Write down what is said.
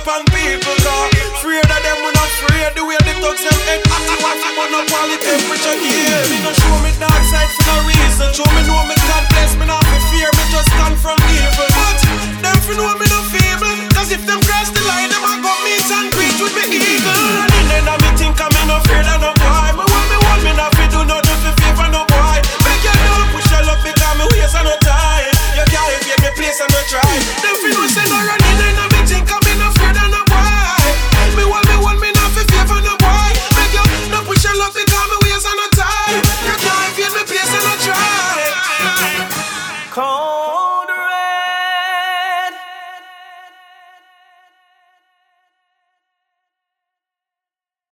up on people, cause afraid of them, we're not afraid. The way the thugs them head active, I feel burn up all the temperature gear. Me no show me dark side for no reason. Show me know me God bless, me not be fear, me just stand from evil. But them fi know me